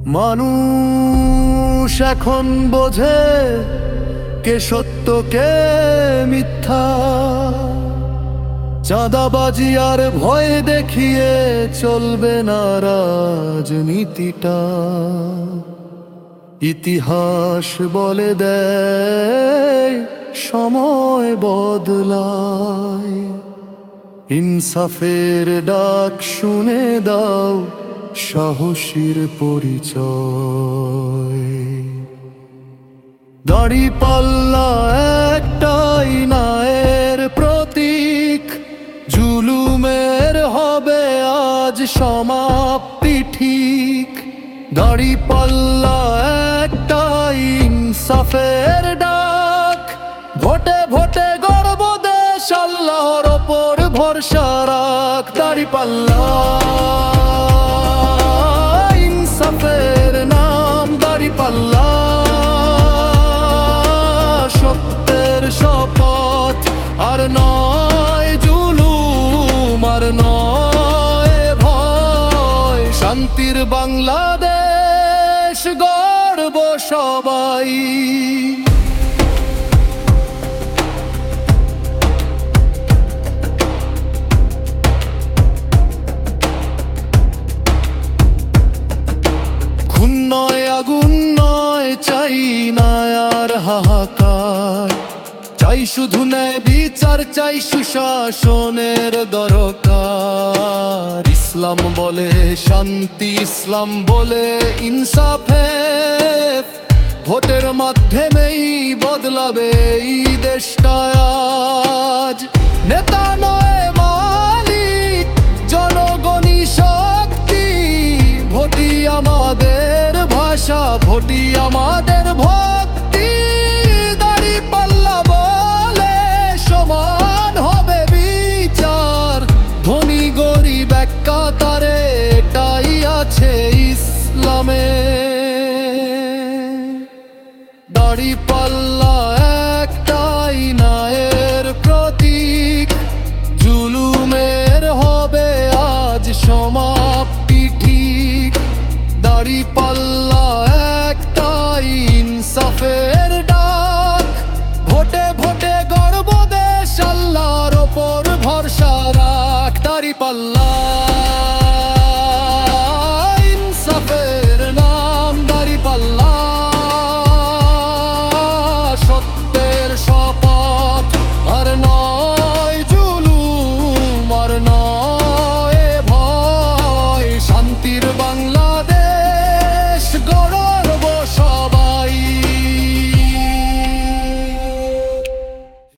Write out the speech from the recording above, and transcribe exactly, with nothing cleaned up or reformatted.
মানুষ এখন বোঝে কে সত্য কে মিথ্যা, চাঁদাবাজি আর ভয় দেখিয়ে চলবে না রাজনীতিটা। ইতিহাস বলে দেয় সময় বদলায়, ইনসাফের ডাক শুনে দাও সাহসীর পরিচয়। দাড়িপাল্লা একটাই ন্যায়ের প্রতীক, জুলুমের হবে আজ সমাপ্তি ঠিক। দাড়িপাল্লা একটাই ইনসাফের ডাক, ভোটে ভোটে গর্ব দেশ আল্লাহর ওপর ভরসা রাখ। দাড়িপাল্লা ইনসাফের নাম, দাড়িপাল্লা সত্যের শপথ। আর নয় জুলুম, আর নয় ভয়, শান্তির বাংলাদেশ গর্ব সবাই। খুন নয় আগুন নয়, চাই না আর হাহাকার, চাই শুধু ন্যায় বিচার, চাই সুশাসনের দরকার। ইসলাম বলে শান্তি, ইসলাম বলে ইনসাফে, ভোটের মাধ্যমেই বদলাবে এই দেশটা আজ। নেতা নয় মালিক, জনগণই শক্তি, ভোটই আমাদের ভাষা, ভোটই আমাদের ভক্তি। দাড়িপাল্লা বলে সমান হবে বিচার, ধনী গরিব এক কাতারে, এটাই আছে ইসলামে। দাড়িপাল্লা একটাই ন্যায়ের প্রতীক, জুলুমের হবে আজ সমাপ্তি ঠিক। দাড়িপাল্লা একটাই ইনসাফের